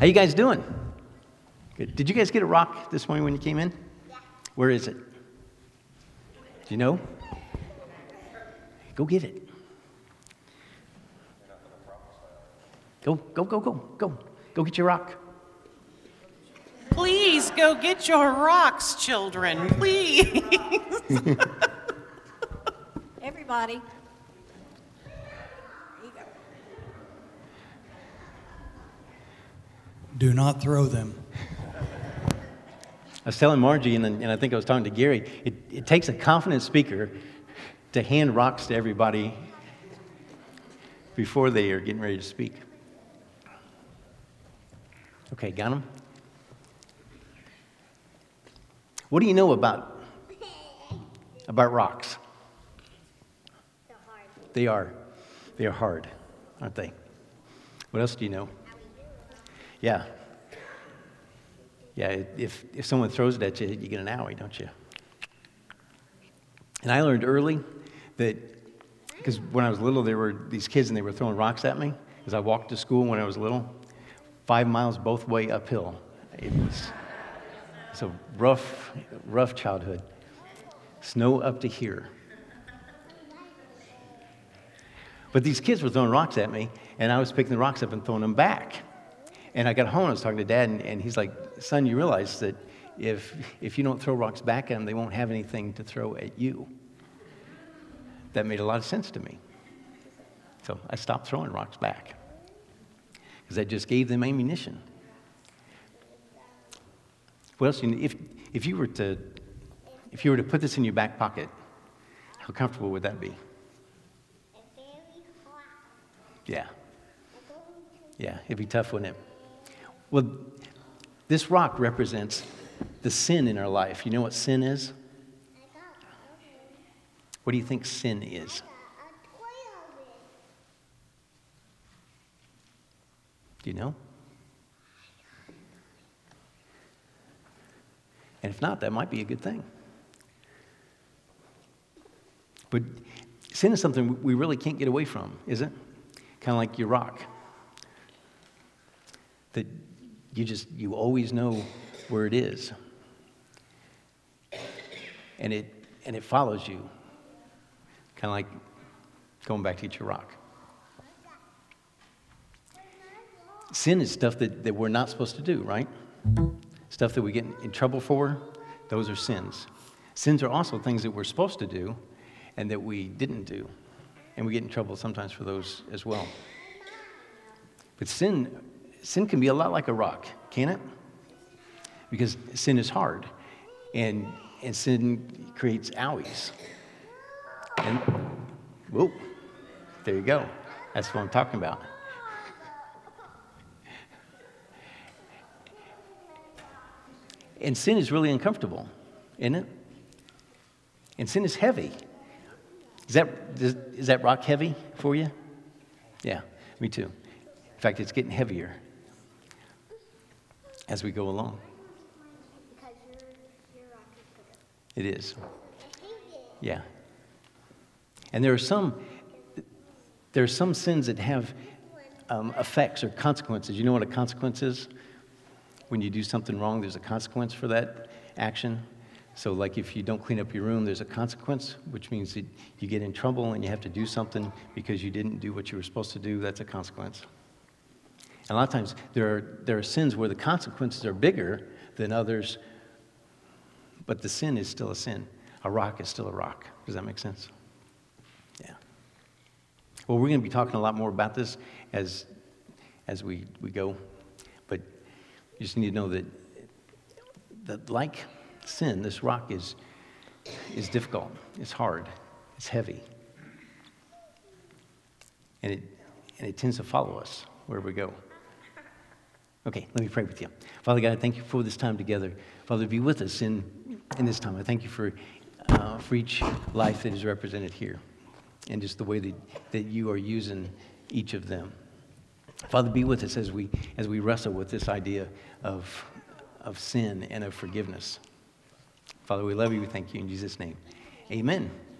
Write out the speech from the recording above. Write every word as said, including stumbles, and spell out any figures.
How you guys doing? Good. Did you guys get a rock this morning when you came in? Yeah. Where is it? Do you know? Go get it. Go, go, go, go, go. Go get your rock. Please go get your rocks, children. Please. Everybody. Do not throw them. I was telling Margie, and, and I think I was talking to Gary, it, it takes a confident speaker to hand rocks to everybody before they are getting ready to speak. Okay, got them? What do you know about, about rocks? They're hard. They are. They are hard, aren't they? What else do you know? Yeah. Yeah, if, if someone throws it at you, you get an owie, don't you? And I learned early that, because when I was little, there were these kids and they were throwing rocks at me as I walked to school when I was little, five miles both way uphill. It was, it's a rough, rough childhood. Snow up to here. But these kids were throwing rocks at me, and I was picking the rocks up and throwing them back. And I got home, I was talking to Dad, and, and he's like, son, you realize that if if you don't throw rocks back at them, they won't have anything to throw at you. That made a lot of sense to me. So I stopped throwing rocks back, because I just gave them ammunition. What else? You, if if you were to if you were to put this in your back pocket, how comfortable would that be? Yeah. Yeah, it'd be tough, wouldn't it? Well, this rock represents the sin in our life. You know what sin is? What do you think sin is? Do you know? And if not, that might be a good thing. But sin is something we really can't get away from, is it? Kind of like your rock. That you just, you always know where it is. And it and it follows you. Kind of like going back to get your rock. Sin is stuff that, that we're not supposed to do, right? Stuff that we get in trouble for, those are sins. Sins are also things that we're supposed to do and that we didn't do. And we get in trouble sometimes for those as well. But sin Sin can be a lot like a rock, can it? Because sin is hard, and and sin creates owies. And whoa, there you go. That's what I'm talking about. And sin is really uncomfortable, isn't it? And sin is heavy. Is that is, is that rock heavy for you? Yeah, me too. In fact, it's getting heavier as we go along. It is. Yeah. And there are some there are some sins that have um, effects or consequences. You know what a consequence is? When you do something wrong, there's a consequence for that action. So like if you don't clean up your room, there's a consequence, which means that you get in trouble and you have to do something because you didn't do what you were supposed to do. That's a consequence. And a lot of times there are, there are sins where the consequences are bigger than others, but the sin is still a sin. A rock is still a rock. Does that make sense? Yeah. Well, we're going to be talking a lot more about this as as we, we go, but you just need to know that, that like sin, this rock is is difficult. It's hard. It's heavy. And it and it tends to follow us wherever we go. Okay, let me pray with you. Father God, I thank you for this time together. Father, be with us in, in this time. I thank you for, uh, for each life that is represented here and just the way that, that you are using each of them. Father, be with us as we as we wrestle with this idea of, of sin and of forgiveness. Father, we love you. We thank you in Jesus' name. Amen.